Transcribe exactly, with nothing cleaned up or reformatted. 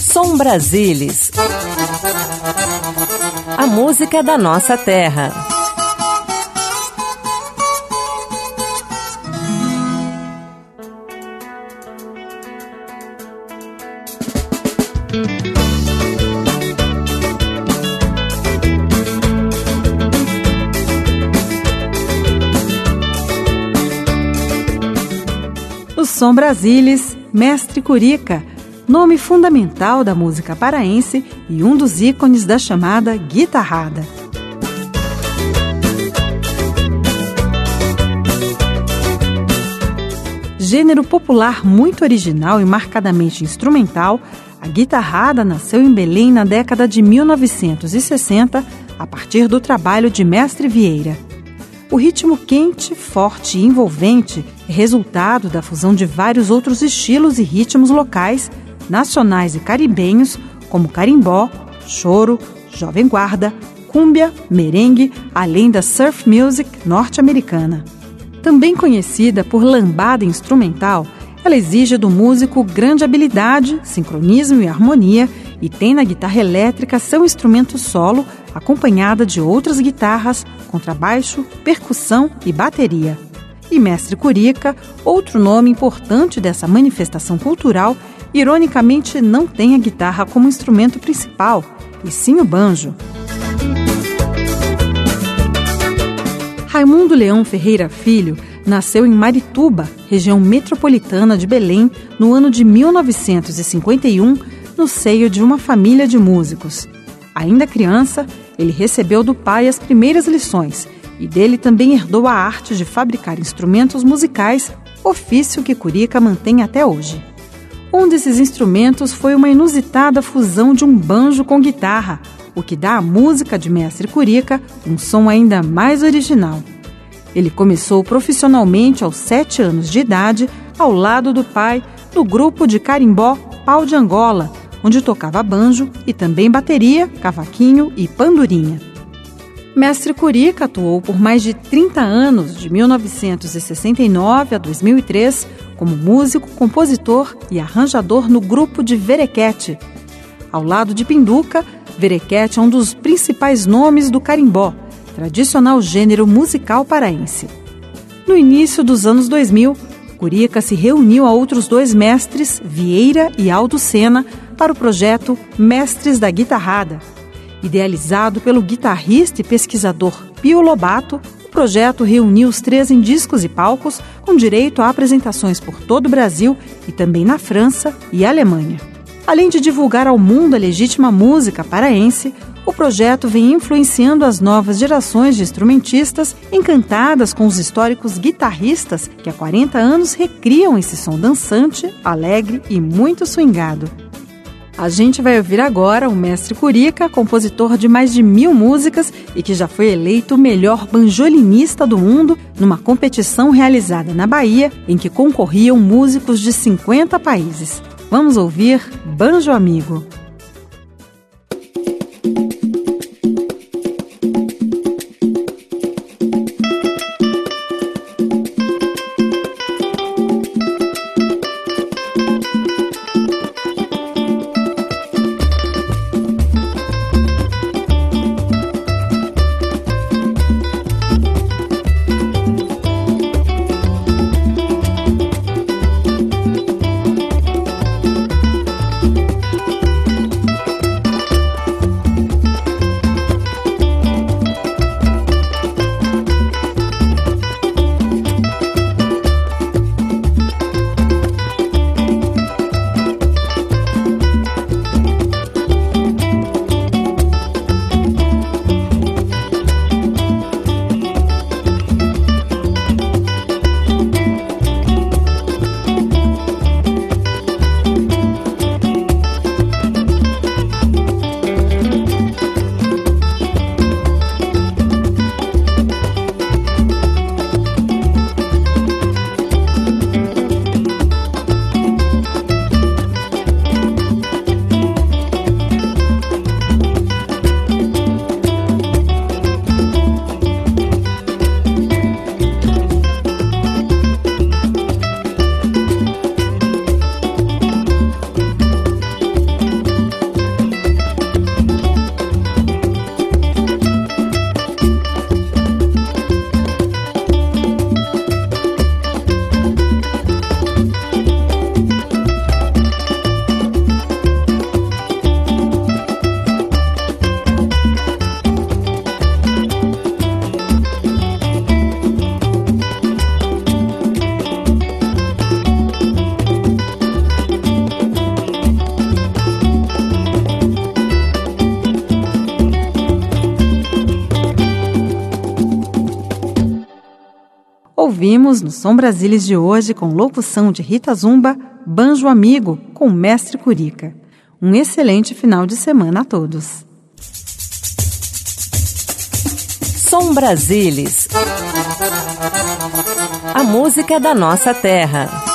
Som Brasilis. A música da nossa terra. O Som Brasilis, Mestre Curica, nome fundamental da música paraense e um dos ícones da chamada guitarrada. Gênero popular muito original e marcadamente instrumental, a guitarrada nasceu em Belém na década de mil novecentos e sessenta, a partir do trabalho de Mestre Vieira. O ritmo quente, forte e envolvente é resultado da fusão de vários outros estilos e ritmos locais, nacionais e caribenhos, como carimbó, choro, jovem guarda, cúmbia, merengue, além da surf music norte-americana. Também conhecida por lambada instrumental, ela exige do músico grande habilidade, sincronismo e harmonia e tem na guitarra elétrica seu instrumento solo, acompanhada de outras guitarras, contrabaixo, percussão e bateria. E Mestre Curica, outro nome importante dessa manifestação cultural, ironicamente não tem a guitarra como instrumento principal, e sim o banjo. Raimundo Leão Ferreira Filho nasceu em Marituba, região metropolitana de Belém, no ano de mil novecentos e cinquenta e um, no seio de uma família de músicos. Ainda criança, ele recebeu do pai as primeiras lições e dele também herdou a arte de fabricar instrumentos musicais, ofício que Curica mantém até hoje. Um desses instrumentos foi uma inusitada fusão de um banjo com guitarra, o que dá à música de Mestre Curica um som ainda mais original. Ele começou profissionalmente aos sete anos de idade, ao lado do pai, no grupo de carimbó Pau de Angola, onde tocava banjo e também bateria, cavaquinho e pandurinha. Mestre Curica atuou por mais de trinta anos, de mil novecentos e sessenta e nove a dois mil e três, como músico, compositor e arranjador no grupo de Verequete. Ao lado de Pinduca, Verequete é um dos principais nomes do carimbó, tradicional gênero musical paraense. No início dos anos dois mil, Curica se reuniu a outros dois mestres, Vieira e Aldo Sena, para o projeto Mestres da Guitarrada. Idealizado pelo guitarrista e pesquisador Pio Lobato, o projeto reuniu os três em discos e palcos, com direito a apresentações por todo o Brasil e também na França e Alemanha. Além de divulgar ao mundo a legítima música paraense, o projeto vem influenciando as novas gerações de instrumentistas encantadas com os históricos guitarristas que há quarenta anos recriam esse som dançante, alegre e muito swingado. A gente vai ouvir agora o Mestre Curica, compositor de mais de mil músicas e que já foi eleito o melhor banjolinista do mundo numa competição realizada na Bahia, em que concorriam músicos de cinquenta países. Vamos ouvir Banjo Amigo. ouvimos no Som Brasilis de hoje, com locução de Rita Zumba, Banjo Amigo com o Mestre Curica. Um excelente final de semana a todos. Som Brasilis, a música da nossa terra.